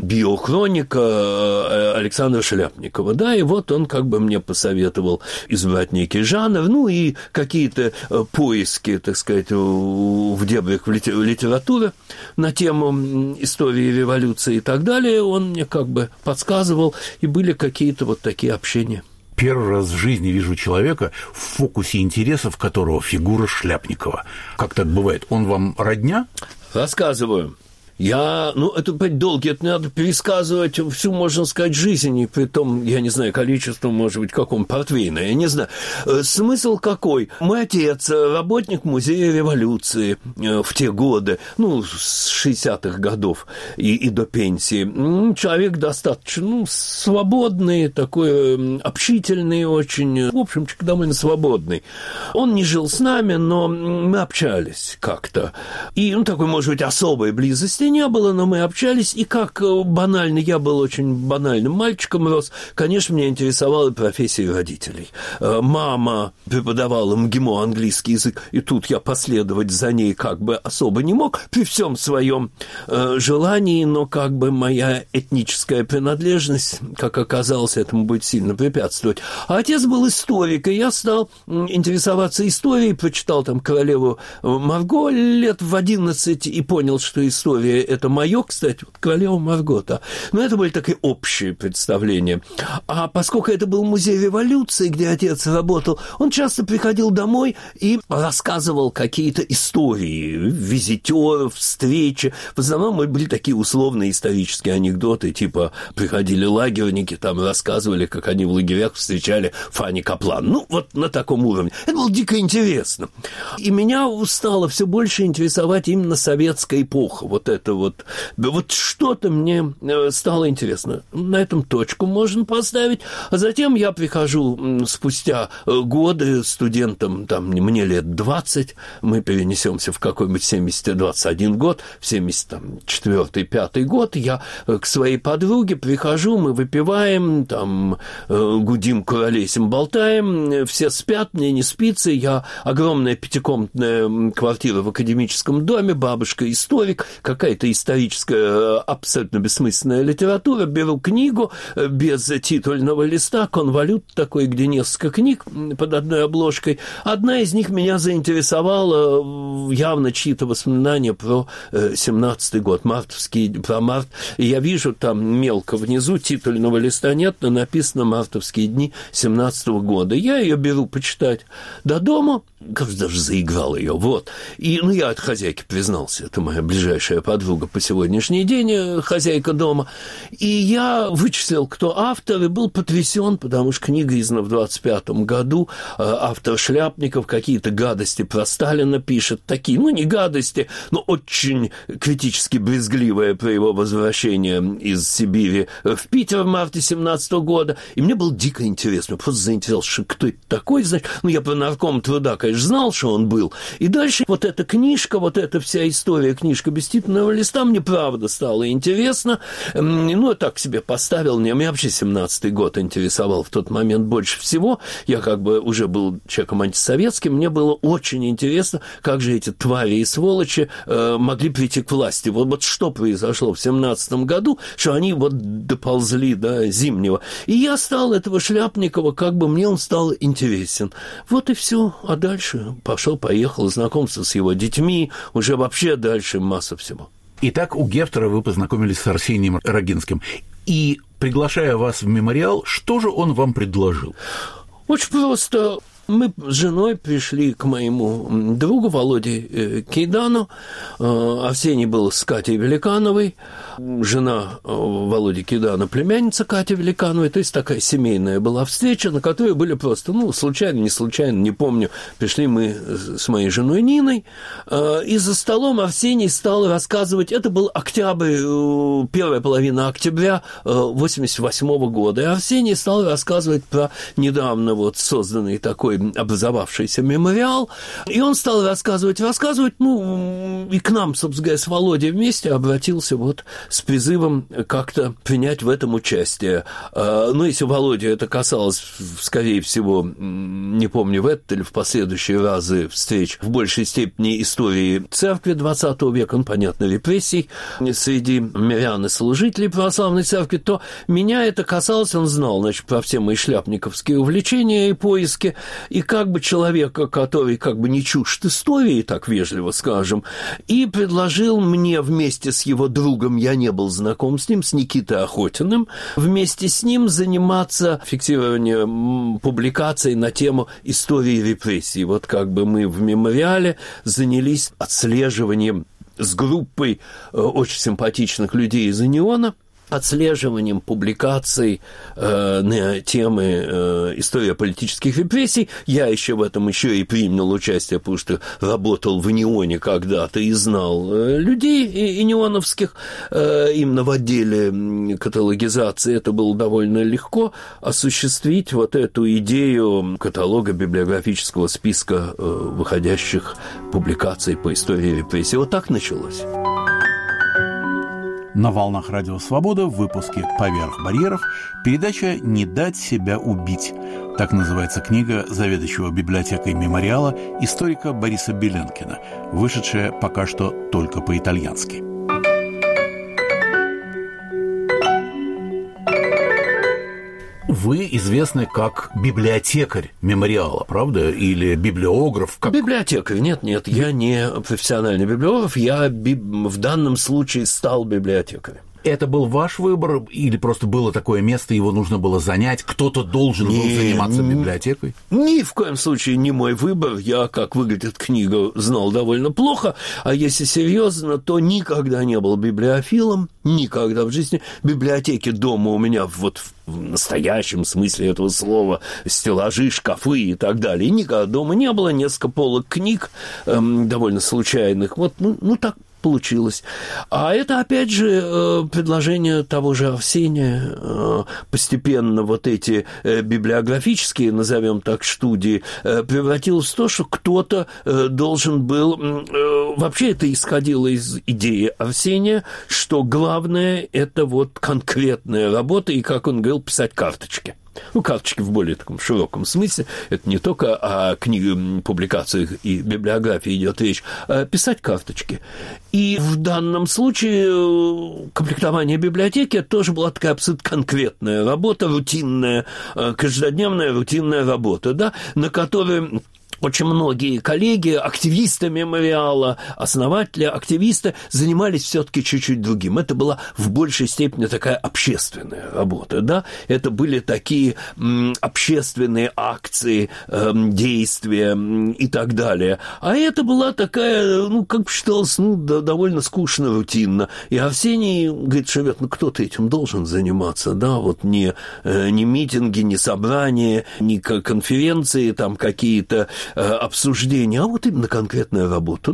«Биохроника» Александра Шляпникова, да, и вот он как бы мне посоветовал избрать некий жанр, ну и какие-то поиски, так сказать, в дебрях литературы на тему истории революции и так далее, он мне как бы подсказывал, и были какие-то вот такие общения. Первый раз в жизни вижу человека, в фокусе интересов которого фигура Шляпникова. Как так бывает? Он вам родня? Рассказываю. Это опять долго, это надо пересказывать всю, можно сказать, жизнь, и при том, я не знаю, количество, может быть, каком портвейна, я не знаю. Смысл какой? Мой отец, работник Музея революции в те годы, с 60-х годов и до пенсии. Человек достаточно, свободный, такой общительный очень, в общем, человек довольно свободный. Он не жил с нами, но мы общались как-то. И, такой, может быть, особой близости не было, но мы общались, и как банально, я был очень банальным мальчиком рос, конечно, меня интересовала профессия родителей. Мама преподавала МГИМО английский язык, и тут я последовать за ней как бы особо не мог, при всем своем желании, но как бы моя этническая принадлежность, как оказалось, этому будет сильно препятствовать. А отец был историк, и я стал интересоваться историей, прочитал там «Королеву Марго» лет в 11 и понял, что история – это мое, кстати, «Королева Марго». Но это были такие общие представления. А поскольку это был музей революции, где отец работал, он часто приходил домой и рассказывал какие-то истории, визитеров, встречи. В основном были такие условные исторические анекдоты, типа приходили лагерники, там рассказывали, как они в лагерях встречали Фанни Каплан. На таком уровне. Это было дико интересно. И меня стало все больше интересовать именно советская эпоха. Вот что-то мне стало интересно. На этом точку можно поставить. А затем я прихожу спустя годы студентом, мне лет 20, мы перенесемся в какой-нибудь 70-21 год, в 74-5 год, я к своей подруге прихожу, мы выпиваем, гудим, куролесим, болтаем, все спят, мне не спится, я огромная пятикомнатная квартира в академическом доме, бабушка историк, какая-то историческая абсолютно бессмысленная литература, беру книгу без титульного листа, конволют такой, где несколько книг под одной обложкой. Одна из них меня заинтересовала, явно чьи-то воспоминания про 17-й год, про март. И я вижу там мелко внизу, титульного листа нет, но написано «Мартовские дни 17-го года». Я ее беру почитать до дома, кажется, даже заиграл ее, И, я от хозяйки признался, это моя ближайшая подруга по сегодняшний день, хозяйка дома. И я вычислил, кто автор, и был потрясен, потому что книга издана в 25-м году, автор Шляпников какие-то гадости про Сталина пишет, такие, не гадости, но очень критически брезгливые про его возвращение из Сибири в Питер в марте 17-го года. И мне было дико интересно, просто заинтересовался, кто это такой, значит, я про нарком труда, конечно, знал, что он был. И дальше эта книжка, эта вся история, книжка без титульного листа, мне правда стало интересно. Я так себе поставил, меня вообще 17-й год интересовал в тот момент больше всего. Я как бы уже был человеком антисоветским, мне было очень интересно, как же эти твари и сволочи могли прийти к власти. Что произошло в 17-м году, что они доползли до Зимнего. И я стал этого Шляпникова, как бы мне он стал интересен. И все. А дальше пошел-поехал, знакомство с его детьми, уже вообще дальше масса всего. Итак, у Гефтера вы познакомились с Арсением Рогинским. И, приглашая вас в мемориал, что же он вам предложил? Очень просто. Мы с женой пришли к моему другу Володе Кейдану. Арсений был с Катей Великановой. Жена Володи Кейдана, племянница Кати Великановой. То есть такая семейная была встреча, на которой были просто, случайно, не случайно, не помню. Пришли мы с моей женой Ниной. И за столом Арсений стал рассказывать. Это был октябрь, первая половина октября 1988 года. И Арсений стал рассказывать про недавно созданный такой образовавшийся мемориал, и он стал рассказывать, и к нам, собственно говоря, с Володей вместе обратился с призывом как-то принять в этом участие. Если Володя это касалось, скорее всего, не помню, в этот или в последующие разы встреч, в большей степени истории церкви XX века, понятно, репрессий среди мирян и служителей православной церкви, то меня это касалось, он знал, про все мои шляпниковские увлечения и поиски, и как бы человека, который как бы не чужд истории, так вежливо скажем, и предложил мне вместе с его другом, я не был знаком с ним, с Никитой Охотиным, вместе с ним заниматься фиксированием публикаций на тему истории репрессий. Как бы мы в мемориале занялись отслеживанием с группой очень симпатичных людей из Униона, отслеживанием публикаций на темы истории политических репрессий. Я еще в этом еще и принял участие, потому что работал в Унионе когда-то и знал людей унионовских. Именно в отделе каталогизации это было довольно легко осуществить вот эту идею каталога библиографического списка выходящих публикаций по истории репрессий. Вот так началось. На волнах Радио Свобода в выпуске «Поверх барьеров» передача «Не дать себя убить». Так называется книга заведующего библиотекой «Мемориала» историка Бориса Беленкина, вышедшая пока что только по-итальянски. Вы известны как библиотекарь «Мемориала», правда? Или библиограф? Как... Библиотекарь. Нет, я не профессиональный библиограф, я в данном случае стал библиотекарем. Это был ваш выбор или просто было такое место, его нужно было занять? Кто-то должен был заниматься библиотекой? Ни в коем случае не мой выбор. Я, как выглядит книга, знал довольно плохо. А если серьезно, то никогда не был библиофилом. Никогда в жизни. Библиотеки дома у меня вот в настоящем смысле этого слова, стеллажи, шкафы и так далее. И никогда дома не было. Несколько полок книг, довольно случайных. Вот, ну так получилось. А это, опять же, предложение того же Арсения. Постепенно вот эти библиографические, назовем так, студии превратилось в то, что кто-то должен был... Вообще это исходило из идеи Арсения, что главное – это вот конкретная работа, и, как он говорил, писать карточки. Ну, карточки в более таком широком смысле. Это не только о публикациях и библиографии идет речь, а писать карточки. И в данном случае комплектование библиотеки тоже была такая абсолютно конкретная работа, рутинная, каждодневная рутинная работа, да, на которую... Очень многие коллеги, активисты мемориала, основатели, активисты занимались все-таки чуть-чуть другим. Это была в большей степени такая общественная работа, да? Это были такие общественные акции, действия и так далее. А это была такая, как считалось, довольно скучно, рутинно. И Арсений говорит, что кто-то этим должен заниматься, да? Вот не митинги, не собрания, не конференции там какие-то, обсуждения, а вот именно конкретная работа.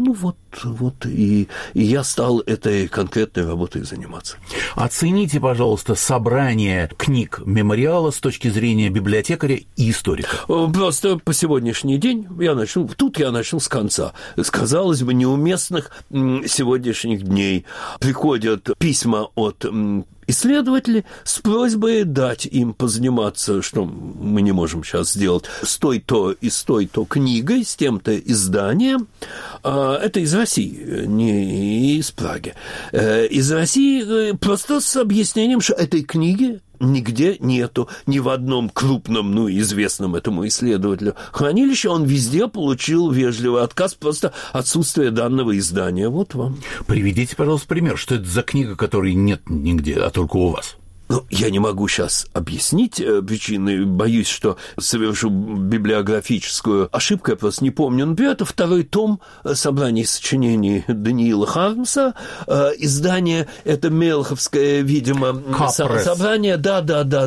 И я стал этой конкретной работой заниматься. Оцените, пожалуйста, собрание книг «Мемориала» с точки зрения библиотекаря и историка. Просто по сегодняшний день я начну с конца. Казалось бы, неуместных сегодняшних дней. Приходят письма от исследователи с просьбой дать им позаниматься, что мы не можем сейчас сделать, с той-то книгой, с тем-то изданием. Это из России, не из Праги. Из России просто с объяснением, что этой книги нигде нету, ни в одном крупном, известном этому исследователю хранилище. Он везде получил вежливый отказ, просто отсутствие данного издания. Вот вам. Приведите, пожалуйста, пример. Что это за книга, которой нет нигде, а только у вас? Я не могу сейчас объяснить причины, боюсь, что совершу библиографическую ошибку, я просто не помню. Например, это второй том собрания сочинений Даниила Хармса, издание, это Мелховское, видимо, собрание, да.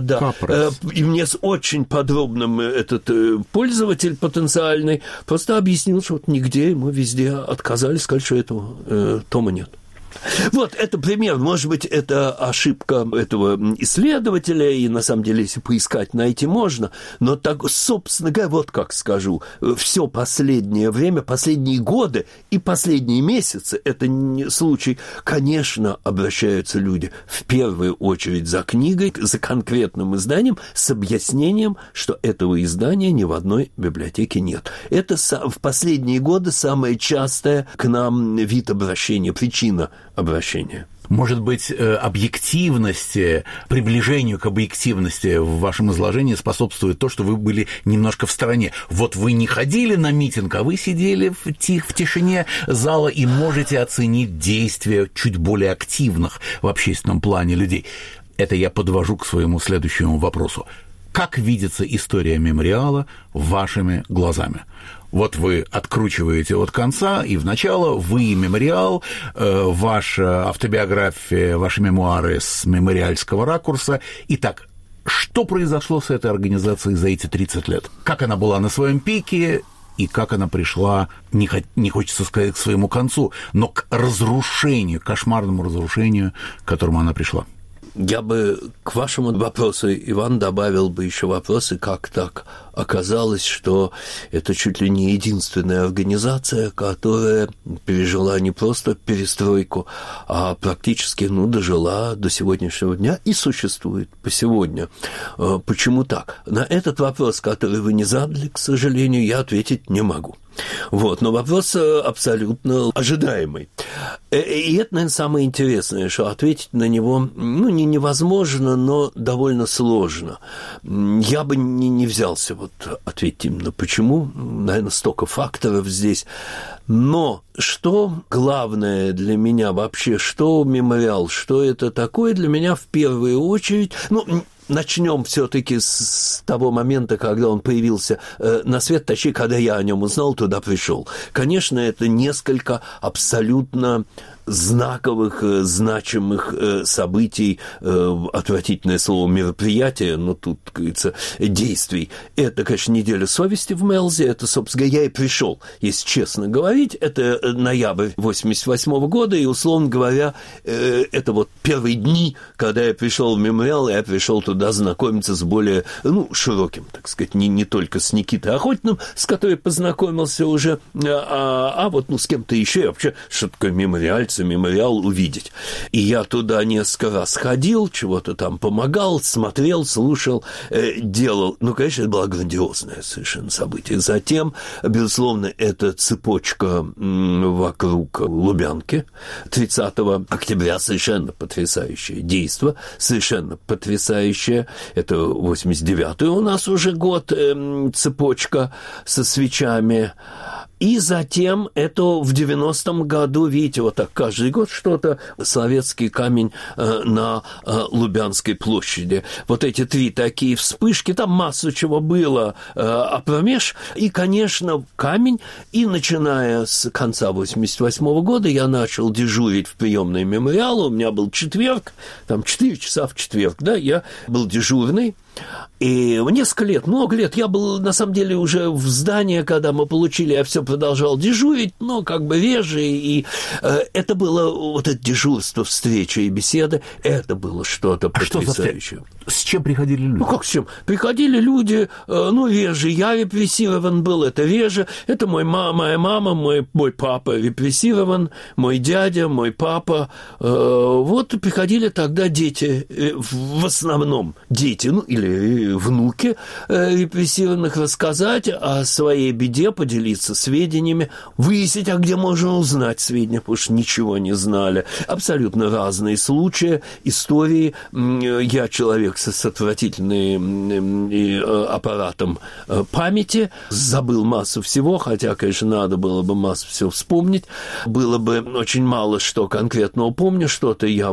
И мне с очень подробным этот пользователь потенциальный просто объяснил, что нигде ему везде отказали, сказали, что этого тома нет. Вот, это пример. Может быть, это ошибка этого исследователя, и, на самом деле, если поискать, найти можно. Но так, собственно говоря, вот как скажу, все последнее время, последние годы и последние месяцы, это не случай, конечно, обращаются люди в первую очередь за книгой, за конкретным изданием, с объяснением, что этого издания ни в одной библиотеке нет. Это в последние годы самое частое к нам вид обращения, причина обращения. Может быть, объективности, приближению к объективности в вашем изложении способствует то, что вы были немножко в стороне. Вот вы не ходили на митинг, а вы сидели в тишине зала и можете оценить действия чуть более активных в общественном плане людей. Это я подвожу к своему следующему вопросу. Как видится история мемориала вашими глазами? Вот вы откручиваете от конца и в начало, вы мемориал, ваша автобиография, ваши мемуары с мемориальского ракурса. Итак, что произошло с этой организацией за эти 30 лет? Как она была на своем пике и как она пришла, не хочется сказать к своему концу, но к разрушению, кошмарному разрушению, к которому она пришла? Я бы к вашему вопросу, Иван, добавил бы еще вопросы, как так оказалось, что это чуть ли не единственная организация, которая пережила не просто перестройку, а практически, дожила до сегодняшнего дня и существует по сегодня. Почему так? На этот вопрос, который вы не задали, к сожалению, я ответить не могу. Но вопрос абсолютно ожидаемый. И это, наверное, самое интересное, что ответить на него, не невозможно, но довольно сложно. Я бы не взялся ответить именно почему. Наверное, столько факторов здесь. Но что главное для меня вообще, что мемориал, что это такое для меня в первую очередь, начнем все-таки с того момента, когда он появился на свет, точнее, когда я о нем узнал, туда пришел. Конечно, это несколько абсолютно знаковых, значимых событий, отвратительное слово мероприятие, но тут, как говорится, действий. Это, конечно, неделя совести в Мелзе, это, собственно, я и пришел, если честно говорить, это ноябрь 1988 года, и, условно говоря, это первые дни, когда я пришел в мемориал, я пришел туда знакомиться с более, широким, так сказать, не только с Никитой Охотиным, с которым познакомился уже, с кем-то еще, и вообще, что такое мемориал увидеть. И я туда несколько раз ходил, чего-то там помогал, смотрел, слушал, делал. Конечно, это было грандиозное совершенно событие. Затем, безусловно, это цепочка вокруг Лубянки 30 октября, совершенно потрясающее действо, совершенно потрясающее. Это 89-й у нас уже год, цепочка со свечами. И затем это в 90-м году, видите, так каждый год что-то, советский камень на Лубянской площади. Эти 3 такие вспышки, там массу чего было, промеж. И, конечно, камень. И начиная с конца 88-го года я начал дежурить в приемной мемориала. У меня был четверг, 4 часа в четверг, я был дежурный. И несколько лет, много лет, я был, на самом деле, уже в здании, когда мы получили, я все продолжал дежурить, но реже, и это было, это дежурство, встреча и беседа, это было что-то потрясающее. С чем приходили люди? Как с чем? Приходили люди, реже, я репрессирован был, это реже, это моя мама, мой папа репрессирован, мой дядя, мой папа, приходили тогда дети, в основном дети, или внуки репрессированных, рассказать о своей беде, поделиться сведениями, выяснить, где можно узнать сведения, потому что ничего не знали. Абсолютно разные случаи, истории. Я человек с отвратительным аппаратом памяти, забыл массу всего, хотя, конечно, надо было бы массу всего вспомнить. Было бы очень мало что конкретного помню, что-то я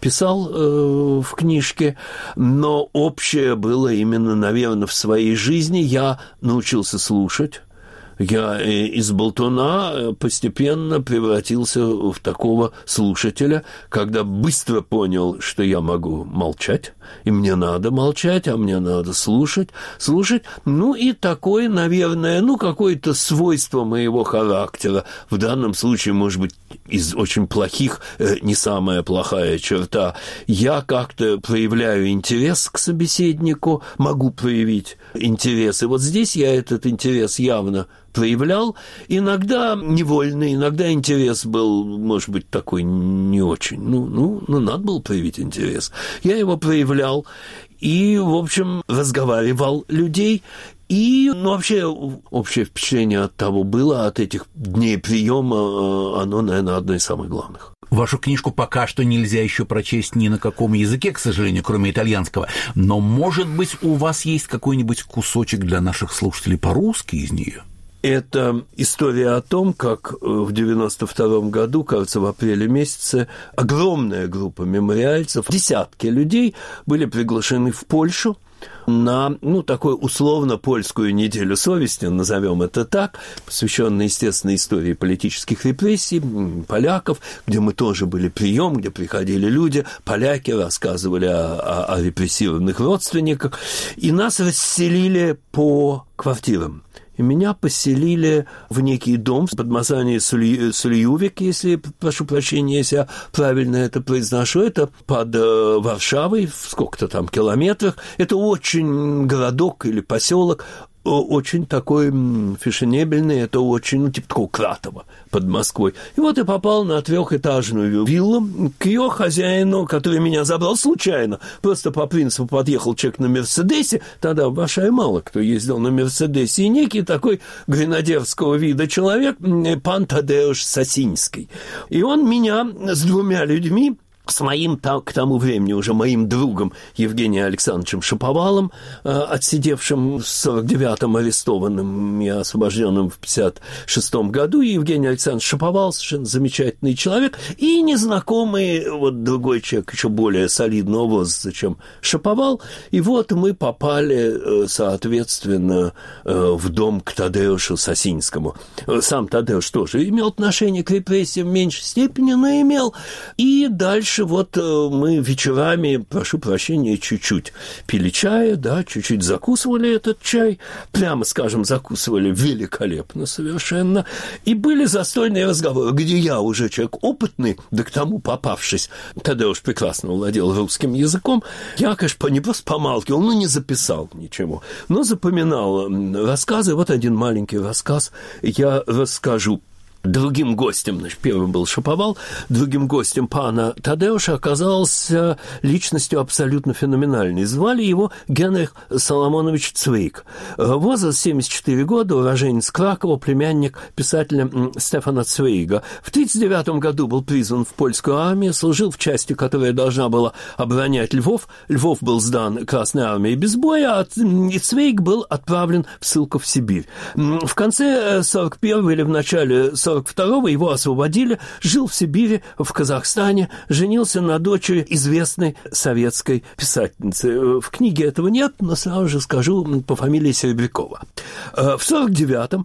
описал в книжке, но общее было именно, наверное, в своей жизни. Я научился слушать. Я из болтуна постепенно превратился в такого слушателя, когда быстро понял, что я могу молчать, и мне надо молчать, а мне надо слушать. И такое, наверное, какое-то свойство моего характера. В данном случае, может быть, из очень плохих, не самая плохая черта. Я как-то проявляю интерес к собеседнику, могу проявить интерес. И здесь я этот интерес явно проявлял. Иногда невольно, иногда интерес был, может быть, такой не очень. Надо было проявить интерес. Я его проявлял и, в общем, разговаривал людей. И, вообще, общее впечатление от того было, от этих дней приема, оно, наверное, одно из самых главных. Вашу книжку пока что нельзя еще прочесть ни на каком языке, к сожалению, кроме итальянского. Но, может быть, у вас есть какой-нибудь кусочек для наших слушателей по-русски из нее? Это история о том, как в 92-м году, кажется, в апреле месяце, огромная группа мемориальцев, десятки людей были приглашены в Польшу на, такую условно-польскую неделю совести, назовем это так, посвященную, естественно, истории политических репрессий поляков, где мы тоже были прием, где приходили люди, поляки рассказывали о репрессированных родственниках, и нас расселили по квартирам. И меня поселили в некий дом под названием Сулиювик, если, прошу прощения, если я правильно это произношу. Это под Варшавой, в сколько-то там километрах. Это очень городок или поселок, очень такой фешенебельный, это очень, типа такого Кратова под Москвой. И вот я попал на 3-этажную виллу к ее хозяину, который меня забрал случайно. Просто по принципу подъехал человек на Мерседесе, тогда в Варшаве мало кто ездил на Мерседесе, и некий такой гренадерского вида человек, пан Тадеуш Сосинский. И он меня с 2 людьми, с моим, к тому времени уже моим другом Евгением Александровичем Шаповалом, отсидевшим в 49-м, арестованным и освобожденным в 56-м году, и Евгений Александрович Шаповал, совершенно замечательный человек, и незнакомый вот другой человек, еще более солидного возраста, чем Шаповал, и вот мы попали, соответственно, в дом к Тадеушу Сосинскому. Сам Тадеуш тоже имел отношение к репрессиям в меньшей степени, но имел, и дальше вот мы вечерами, прошу прощения, чуть-чуть пили чая, да, чуть-чуть закусывали этот чай, прямо скажем, закусывали великолепно совершенно, и были застольные разговоры, где я уже человек опытный, да к тому попавшись, тогда уж прекрасно владел русским языком, я, конечно, не просто помалкивал, но не записал ничего, но запоминал рассказы. Вот один маленький рассказ я расскажу. Другим гостем, значит, первым был Шаповал, другим гостем пана Тадеуша оказался личностью абсолютно феноменальной. Звали его Генрих Соломонович Цвейг. Возраст 74 года, уроженец Кракова, племянник писателя Стефана Цвейга. В 1939 году был призван в польскую армию, служил в части, которая должна была оборонять Львов. Львов был сдан Красной армией без боя, и Цвейг был отправлен в ссылку в Сибирь. В конце 41-го или в начале 42-го его освободили, жил в Сибири, в Казахстане, женился на дочери известной советской писательницы. В книге этого нет, но сразу же скажу по фамилии Серебрякова. В 49-м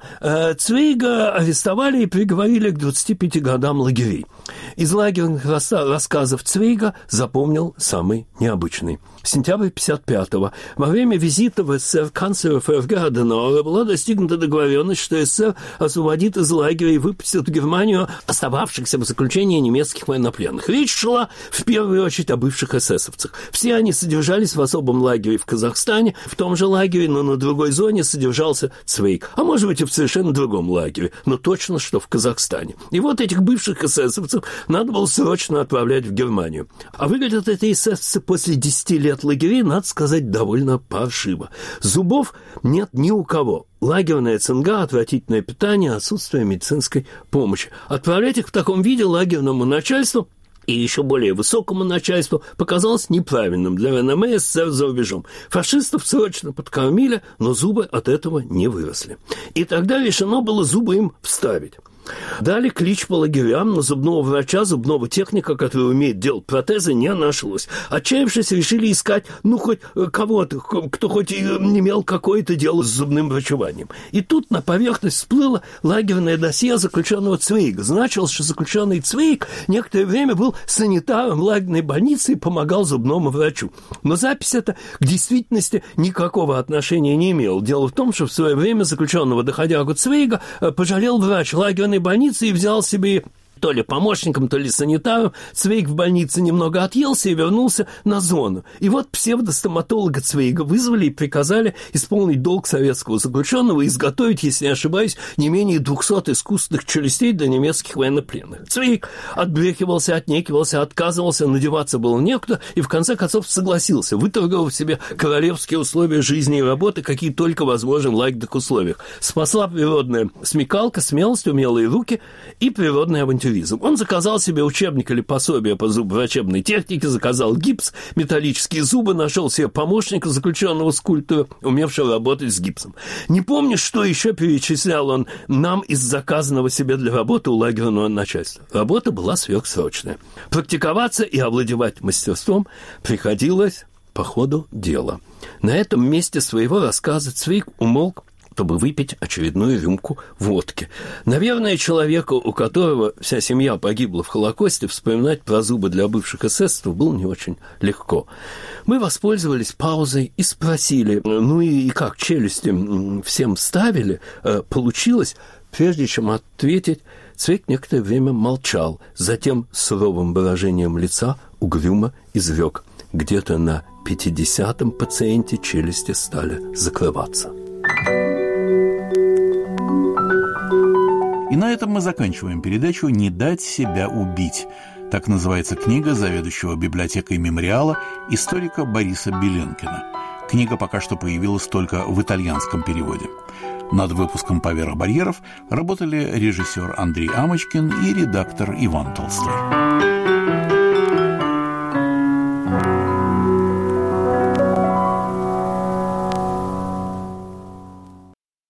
Цвейга арестовали и приговорили к 25 годам лагерей. Из лагерных рассказов Цвейга запомнил самый необычный. Сентябрь 55-го. Во время визита в СССР канцлера ФРГ Аденауэра была достигнута договоренность, что СССР освободит из лагеря и выпустит в Германию остававшихся в заключении немецких военнопленных. Речь шла в первую очередь о бывших эсэсовцах. Все они содержались в особом лагере в Казахстане, в том же лагере, но на другой зоне содержался Цвейг. А может быть и в совершенно другом лагере, но точно, что в Казахстане. И вот этих бывших эсэсовцев надо было срочно отправлять в Германию. А выглядят эти эсэсовцы после 10 лет лагерей, надо сказать, довольно паршиво. Зубов нет ни у кого. Лагерная цинга, отвратительное питание, отсутствие медицинской помощи. Отправлять их в таком виде лагерному начальству и еще более высокому начальству показалось неправильным для ВНМ СССР за рубежом. Фашистов срочно подкормили, но зубы от этого не выросли. И тогда решено было зубы им вставить. Дали клич по лагерям, но зубного врача, зубного техника, который умеет делать протезы, не нашлось. Отчаявшись, решили искать, хоть кого-то, кто хоть и имел какое-то дело с зубным врачеванием. И тут на поверхность всплыло лагерное досье заключенного Цвейга. Значилось, что заключенный Цвейг некоторое время был санитаром лагерной больницы и помогал зубному врачу. Но запись эта к действительности никакого отношения не имела. Дело в том, что в свое время заключенного доходягу Цвейга пожалел врач лагерной больницы и взял себе то ли помощником, то ли санитаром. Цвейг в больнице немного отъелся и вернулся на зону. И вот псевдостоматолога Цвейга вызвали и приказали исполнить долг советского заключенного и изготовить, если не ошибаюсь, не менее 200 искусственных челюстей для немецких военнопленных. Цвейг отбрехивался, отнекивался, отказывался, надеваться было некуда и в конце концов согласился, выторговав себе королевские условия жизни и работы, какие только возможны в лагерных условиях. Спасла природная смекалка, смелость, умелые руки и природный авантюризм. Он заказал себе учебник или пособие по зубоврачебной технике, заказал гипс, металлические зубы, нашел себе помощника, заключенного скульптора, умевшего работать с гипсом. Не помню, что еще перечислял он нам из заказанного себе для работы у лагерного начальства. Работа была сверхсрочная. Практиковаться и овладевать мастерством приходилось по ходу дела. На этом месте своего рассказа Цвейг умолк, чтобы выпить очередную рюмку водки. Наверное, человеку, у которого вся семья погибла в Холокосте, вспоминать про зубы для бывших эсэсовцев было не очень легко. Мы воспользовались паузой и спросили, ну и как, челюсти всем вставили? Получилось? Прежде чем ответить, Цвейг некоторое время молчал, затем с суровым выражением лица угрюмо изрек: где-то на 50-м пациенте челюсти стали закрываться. И на этом мы заканчиваем передачу «Не дать себя убить». Так называется книга заведующего библиотекой мемориала историка Бориса Беленкина. Книга пока что появилась только в итальянском переводе. Над выпуском «Поверх барьеров» работали режиссер Андрей Амочкин и редактор Иван Толстой.